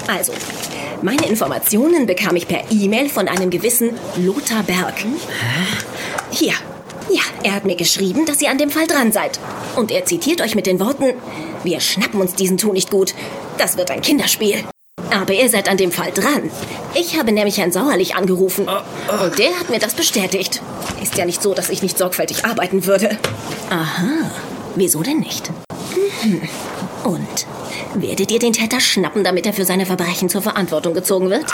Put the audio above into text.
Also, meine Informationen bekam ich per E-Mail von einem gewissen Lothar Berg. Hier. Ja, er hat mir geschrieben, dass ihr an dem Fall dran seid. Und er zitiert euch mit den Worten: Wir schnappen uns diesen Tu nicht gut. Das wird ein Kinderspiel. Aber ihr seid an dem Fall dran. Ich habe nämlich Herrn Sauerlich angerufen. Und der hat mir das bestätigt. Ist ja nicht so, dass ich nicht sorgfältig arbeiten würde. Aha. Wieso denn nicht? Und? Werdet ihr den Täter schnappen, damit er für seine Verbrechen zur Verantwortung gezogen wird?